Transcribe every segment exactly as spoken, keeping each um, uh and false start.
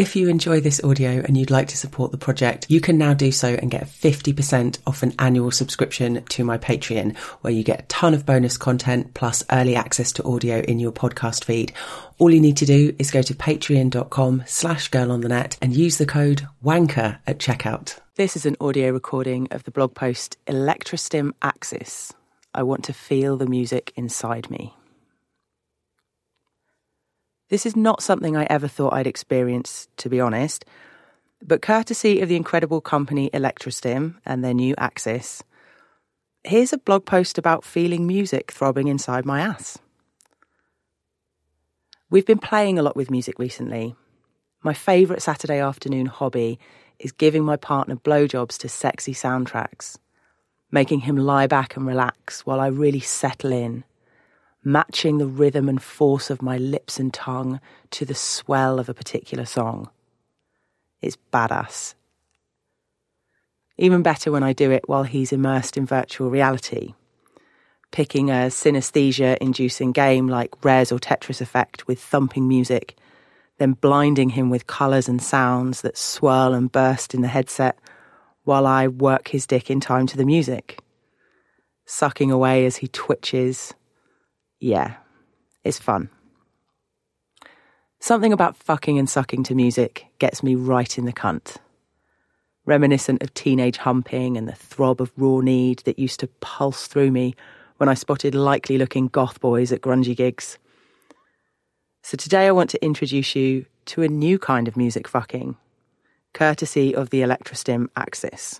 If you enjoy this audio and you'd like to support the project, you can now do so and get fifty percent off an annual subscription to my Patreon, where you get a ton of bonus content plus early access to audio in your podcast feed. All you need to do is go to patreon.com slash girl on the net and use the code WANKER at checkout. This is an audio recording of the blog post Electrostim Axis. I want to feel the music inside me. This is not something I ever thought I'd experience, to be honest, but courtesy of the incredible company Electrostim and their new Axis, here's a blog post about feeling music throbbing inside my ass. We've been playing a lot with music recently. My favourite Saturday afternoon hobby is giving my partner blowjobs to sexy soundtracks, making him lie back and relax while I really settle in, matching the rhythm and force of my lips and tongue to the swell of a particular song. It's badass. Even better when I do it while he's immersed in virtual reality, picking a synesthesia-inducing game like Rares or Tetris Effect with thumping music, then blinding him with colours and sounds that swirl and burst in the headset while I work his dick in time to the music, sucking away as he twitches. Yeah, it's fun. Something about fucking and sucking to music gets me right in the cunt. Reminiscent of teenage humping and the throb of raw need that used to pulse through me when I spotted likely-looking goth boys at grungy gigs. So today I want to introduce you to a new kind of music fucking, courtesy of the Electrostim Axis.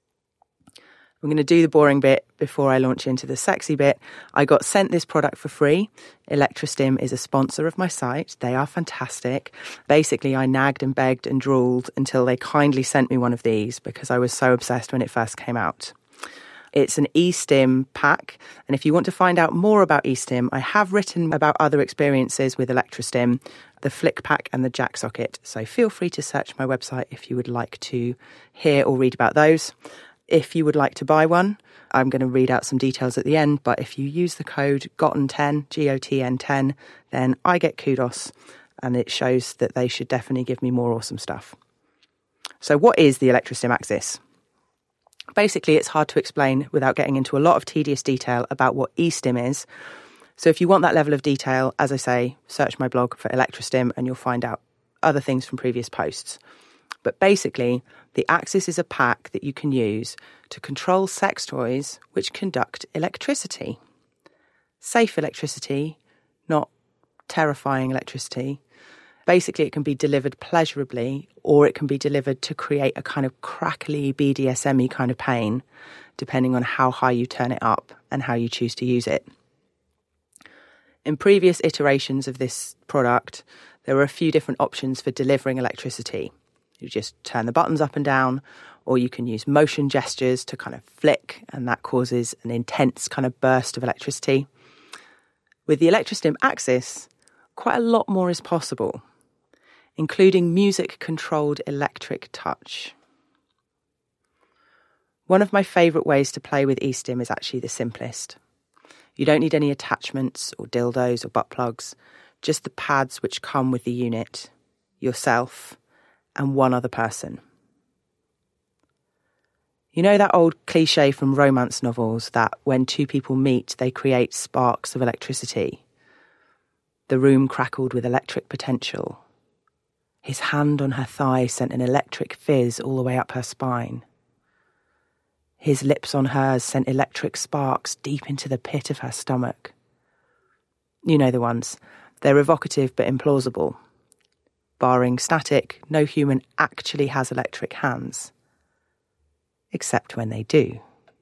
I'm going to do the boring bit before I launch into the sexy bit. I got sent this product for free. Electrostim is a sponsor of my site. They are fantastic. Basically, I nagged and begged and drooled until they kindly sent me one of these because I was so obsessed when it first came out. It's an eStim pack, and if you want to find out more about eStim, I have written about other experiences with Electrostim, the Flick Pack and the Jack Socket, so feel free to search my website if you would like to hear or read about those. If you would like to buy one, I'm going to read out some details at the end, but if you use the code G O T N ten, G O T N ten, then I get kudos, and it shows that they should definitely give me more awesome stuff. So what is the Electrostim Axis? Basically, it's hard to explain without getting into a lot of tedious detail about what eStim is. So if you want that level of detail, as I say, search my blog for Electrostim and you'll find out other things from previous posts. But basically, the Axis is a pack that you can use to control sex toys which conduct electricity. Safe electricity, not terrifying electricity. Basically, it can be delivered pleasurably or it can be delivered to create a kind of crackly B D S M-y kind of pain, depending on how high you turn it up and how you choose to use it. In previous iterations of this product, there were a few different options for delivering electricity. You just turn the buttons up and down, or you can use motion gestures to kind of flick, and that causes an intense kind of burst of electricity. With the Electrostim Axis, quite a lot more is possible, including music-controlled electric touch. One of my favourite ways to play with eStim is actually the simplest. You don't need any attachments or dildos or butt plugs, just the pads which come with the unit, yourself, and one other person. You know that old cliche from romance novels that when two people meet, they create sparks of electricity? The room crackled with electric potential. His hand on her thigh sent an electric fizz all the way up her spine. His lips on hers sent electric sparks deep into the pit of her stomach. You know the ones. They're evocative but implausible. Barring static, no human actually has electric hands. Except when they do.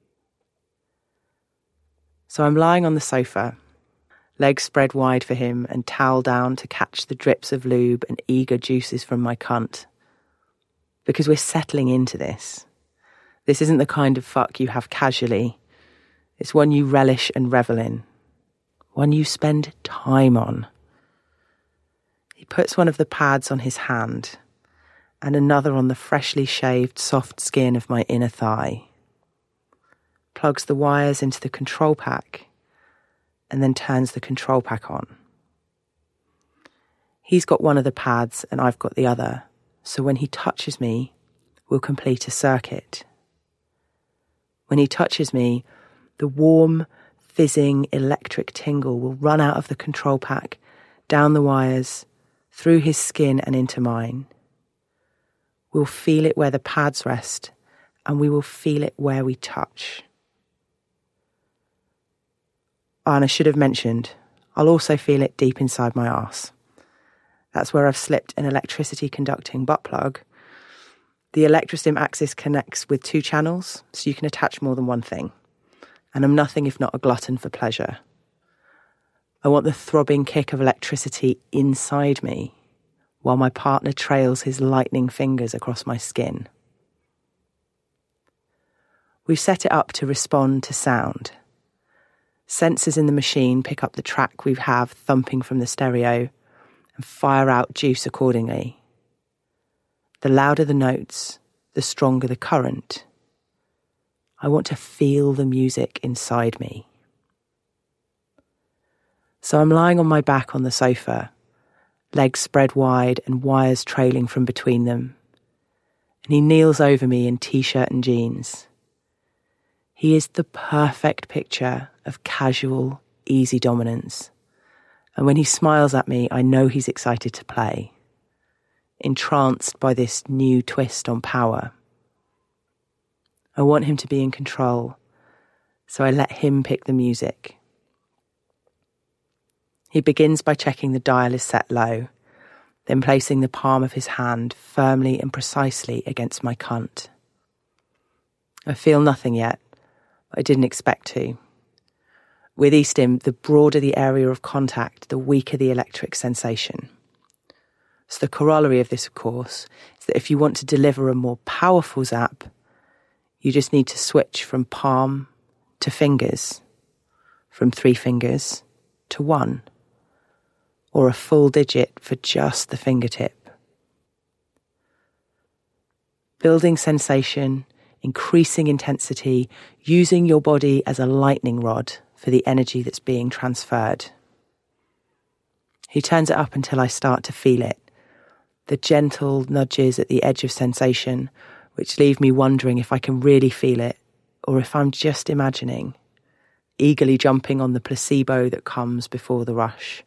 So I'm lying on the sofa, legs spread wide for him and towel down to catch the drips of lube and eager juices from my cunt. Because we're settling into this. This isn't the kind of fuck you have casually. It's one you relish and revel in. One you spend time on. He puts one of the pads on his hand and another on the freshly shaved soft skin of my inner thigh. Plugs the wires into the control pack and then turns the control pack on. He's got one of the pads and I've got the other, so when he touches me, we'll complete a circuit. When he touches me, the warm, fizzing electric tingle will run out of the control pack, down the wires, through his skin and into mine. We'll feel it where the pads rest, and we will feel it where we touch. Oh, and I should have mentioned, I'll also feel it deep inside my arse. That's where I've slipped an electricity conducting butt plug. The Electrostim axis connects with two channels, so you can attach more than one thing. And I'm nothing if not a glutton for pleasure. I want the throbbing kick of electricity inside me, while my partner trails his lightning fingers across my skin. We've set it up to respond to sound. Sensors in the machine pick up the track we have thumping from the stereo and fire out juice accordingly. The louder the notes, the stronger the current. I want to feel the music inside me. So I'm lying on my back on the sofa, legs spread wide and wires trailing from between them. And he kneels over me in t-shirt and jeans. He is the perfect picture of casual, easy dominance. And when he smiles at me, I know he's excited to play, entranced by this new twist on power. I want him to be in control, so I let him pick the music. He begins by checking the dial is set low, then placing the palm of his hand firmly and precisely against my cunt. I feel nothing yet, but I didn't expect to. With Eastim, the broader the area of contact, the weaker the electric sensation. So the corollary of this, of course, is that if you want to deliver a more powerful zap, you just need to switch from palm to fingers, from three fingers to one, or a full digit for just the fingertip. Building sensation, increasing intensity, using your body as a lightning rod for the energy that's being transferred. He turns it up until I start to feel it, the gentle nudges at the edge of sensation, which leave me wondering if I can really feel it, or if I'm just imagining, eagerly jumping on the placebo that comes before the rush.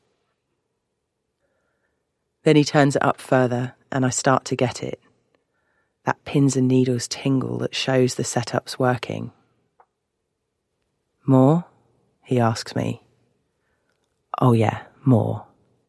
Then he turns it up further, and I start to get it. That pins and needles tingle that shows the setup's working. More? He asks me. Oh yeah, more.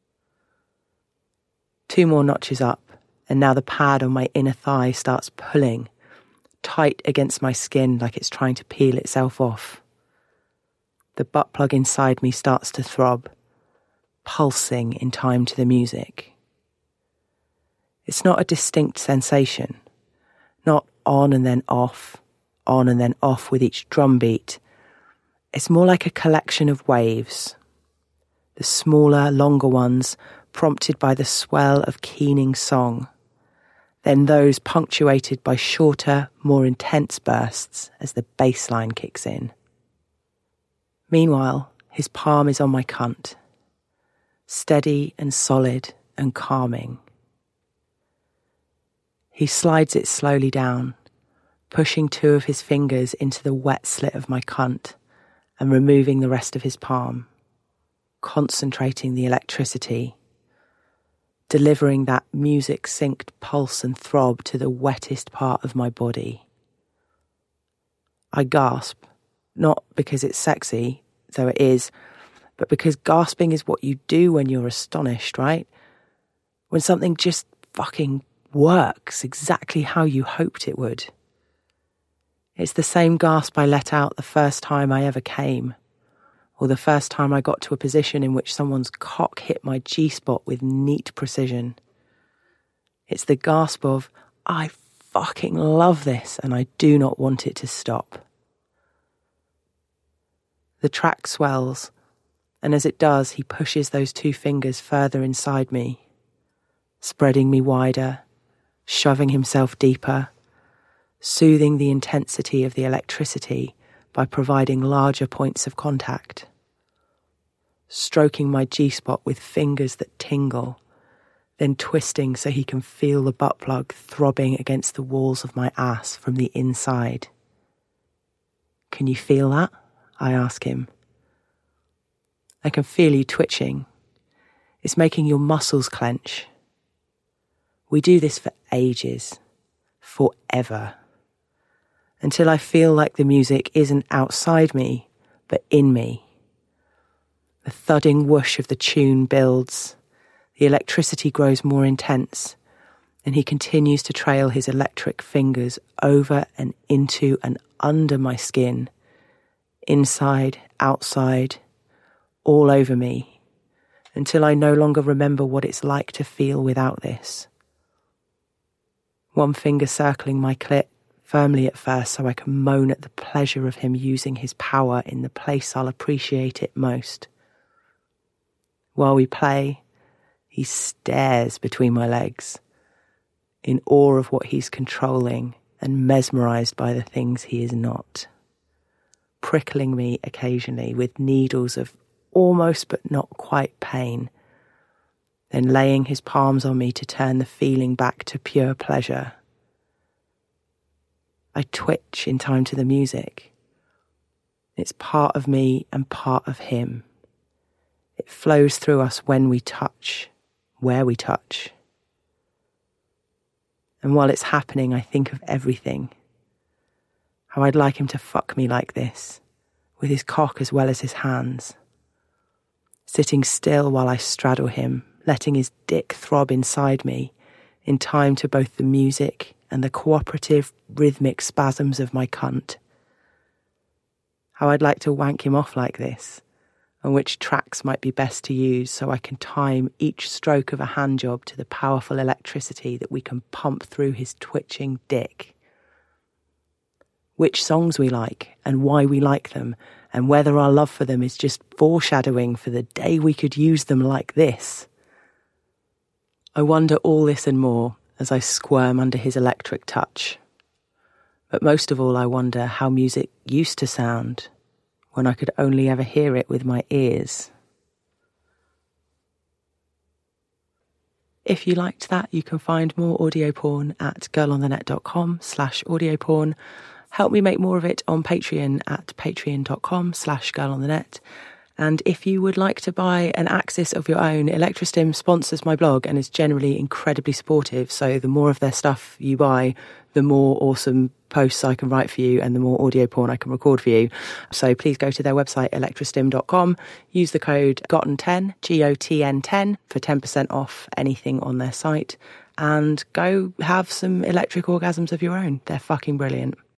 Two more notches up, and now the pad on my inner thigh starts pulling, tight against my skin like it's trying to peel itself off. The butt plug inside me starts to throb, pulsing in time to the music. It's not a distinct sensation, not on and then off, on and then off with each drum beat. It's more like a collection of waves, the smaller, longer ones prompted by the swell of keening song, then those punctuated by shorter, more intense bursts as the bass line kicks in. Meanwhile, his palm is on my cunt, steady and solid and calming. He slides it slowly down, pushing two of his fingers into the wet slit of my cunt and removing the rest of his palm, concentrating the electricity, delivering that music-synced pulse and throb to the wettest part of my body. I gasp, not because it's sexy, though it is, but because gasping is what you do when you're astonished, right? When something just fucking works exactly how you hoped it would. It's the same gasp I let out the first time I ever came, or the first time I got to a position in which someone's cock hit my G-spot with neat precision. It's the gasp of, I fucking love this and I do not want it to stop. The track swells, and as it does, he pushes those two fingers further inside me, spreading me wider, shoving himself deeper, soothing the intensity of the electricity by providing larger points of contact, stroking my G-spot with fingers that tingle, then twisting so he can feel the butt plug throbbing against the walls of my ass from the inside. Can you feel that? I ask him. I can feel you twitching. It's making your muscles clench. We do this for ages, forever, until I feel like the music isn't outside me, but in me. The thudding whoosh of the tune builds, the electricity grows more intense, and he continues to trail his electric fingers over and into and under my skin, inside, outside, all over me, until I no longer remember what it's like to feel without this. One finger circling my clit, firmly at first so I can moan at the pleasure of him using his power in the place I'll appreciate it most. While we play, he stares between my legs, in awe of what he's controlling and mesmerised by the things he is not, prickling me occasionally with needles of almost but not quite pain, then laying his palms on me to turn the feeling back to pure pleasure. I twitch in time to the music. It's part of me and part of him. It flows through us when we touch, where we touch. And while it's happening, I think of everything. How I'd like him to fuck me like this, with his cock as well as his hands. Sitting still while I straddle him, letting his dick throb inside me, in time to both the music and the cooperative, rhythmic spasms of my cunt. How I'd like to wank him off like this, and which tracks might be best to use so I can time each stroke of a handjob to the powerful electricity that we can pump through his twitching dick. Which songs we like, and why we like them, and whether our love for them is just foreshadowing for the day we could use them like this. I wonder all this and more as I squirm under his electric touch. But most of all, I wonder how music used to sound when I could only ever hear it with my ears. If you liked that, you can find more audio porn at girlonthenet.com slash audio porn. Help me make more of it on Patreon at patreon.com slash girlonthenet. And if you would like to buy an Axis of your own, Electrostim sponsors my blog and is generally incredibly supportive. So the more of their stuff you buy, the more awesome posts I can write for you and the more audio porn I can record for you. So please go to their website, electrostim dot com. Use the code G O T N ten, G O T N ten, for ten percent off anything on their site. And go have some electric orgasms of your own. They're fucking brilliant.